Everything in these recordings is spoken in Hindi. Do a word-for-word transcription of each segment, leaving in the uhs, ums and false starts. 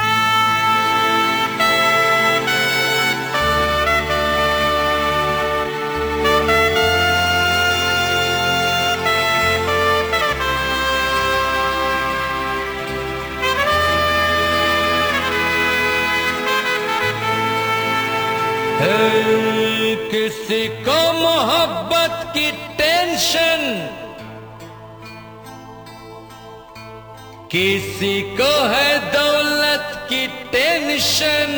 किसी को मोहब्बत की टेंशन, किसी को है दौलत की टेंशन।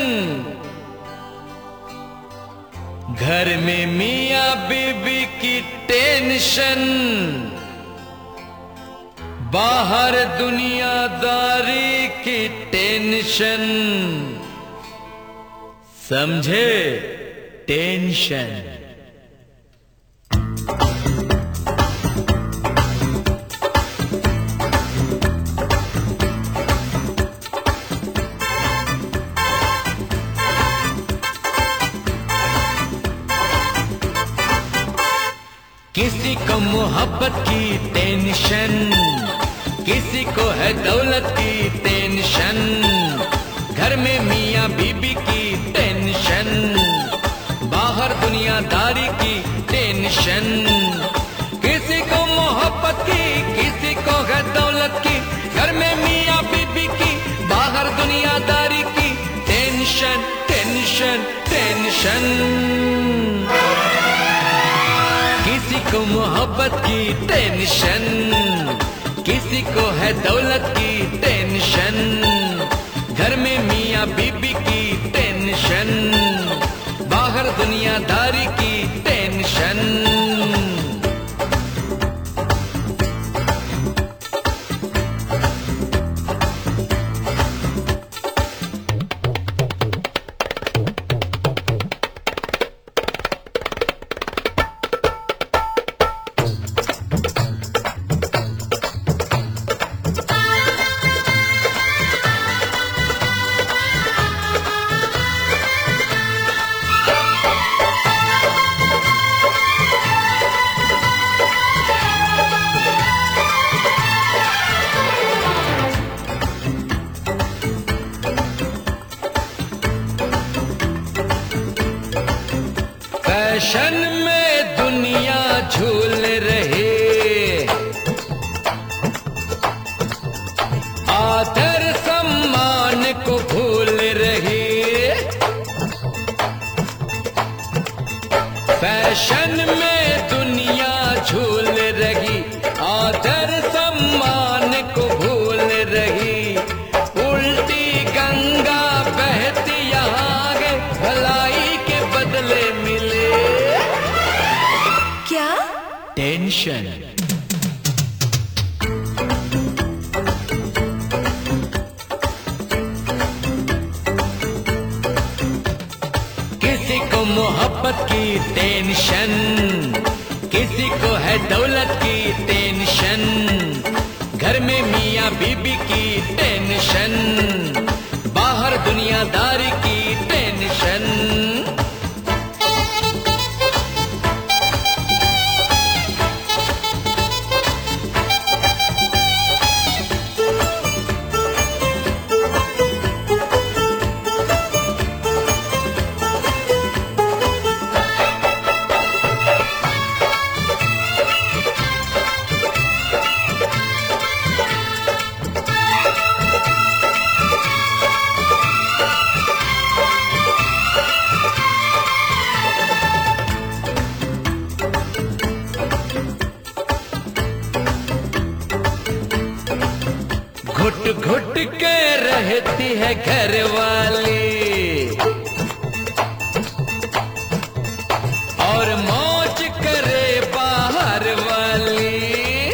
घर में मियां बीबी की टेंशन, बाहर दुनियादारी की टेंशन। समझे? टेंशन। किसी को मोहब्बत की टेंशन, किसी को है दौलत की टेंशन। घर में मियां बीबी की टेंशन, बाहर दुनियादारी की टेंशन। किसी को मोहब्बत की, किसी को है दौलत की। घर में मियां बीबी की, बाहर दुनियादारी की टेंशन, टेंशन, टेंशन। किसी को मोहब्बत की टेंशन, किसी को है दौलत की टेंशन। घर में मियां बीबी की टेंशन, बाहर दुनियादारी की टेंशन। फैशन में दुनिया झूल रही, आदर सम्मान को भूल रही। फैशन में दुनिया झूल रही, आदर सम्मान को भूल रही। उल्टी गंगा बहती यहाँ है, भलाई के बदले मिले क्या? टेंशन। किसी को मोहब्बत की टेंशन, किसी को है दौलत की टेंशन। घर में मियां बीबी की टेंशन, बाहर दुनियादारी की टेंशन। घुट घुट के रहती है घर वाली, और मौज करे बाहर वाली।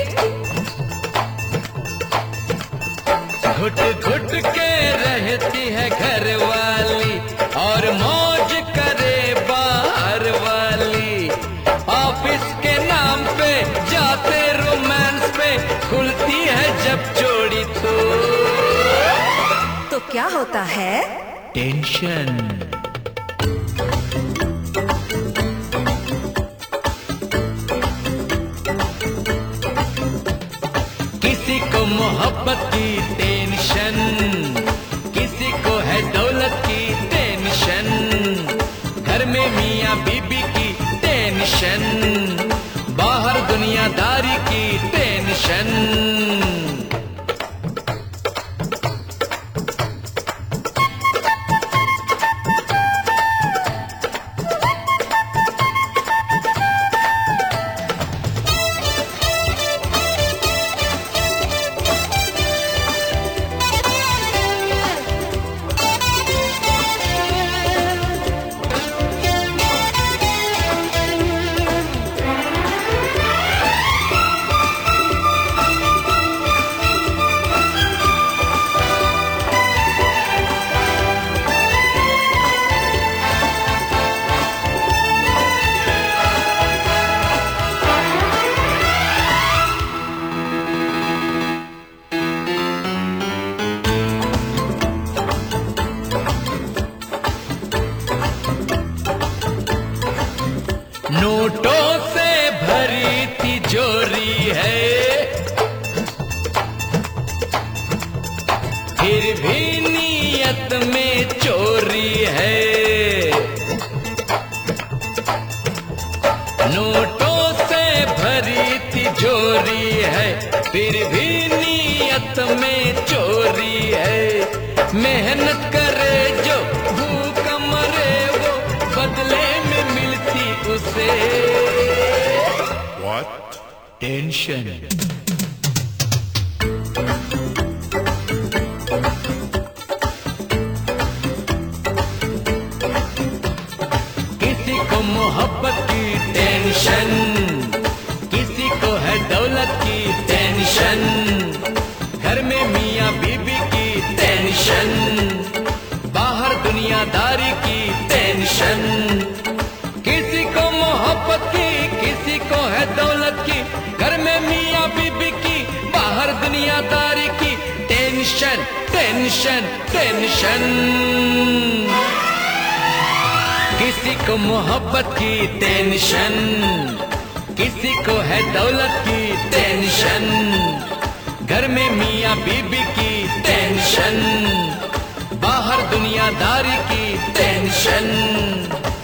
घुट घुट के रहती है घर वाली, और मौज करे बाहर वाली। ऑफिस के नाम पे जाते रोमांस पे, खुलती है जब जोड़ी तो तो क्या होता है? टेंशन। किसी को मोहब्बत की टेंशन, किसी को फिर भी नीयत में चोरी है। नोटों से भरी तिजोरी है, फिर भी नीयत में चोरी है। मेहनत करे जो भूख मरे वो बदले में मिलती उसे What? टेंशन। किसी को मोहब्बत की टेंशन, किसी को है दौलत की टेंशन, घर में मियाँ बीबी की टेंशन, बाहर दुनियादारी की टेंशन। किसी को मोहब्बत की, किसी को है दौलत की, घर में मियाँ बीबी की, बाहर दुनियादारी की टेंशन टेंशन टेंशन। किसी को मोहब्बत की टेंशन, किसी को है दौलत की टेंशन, घर में मियाँ बीबी की टेंशन, बाहर दुनियादारी की टेंशन।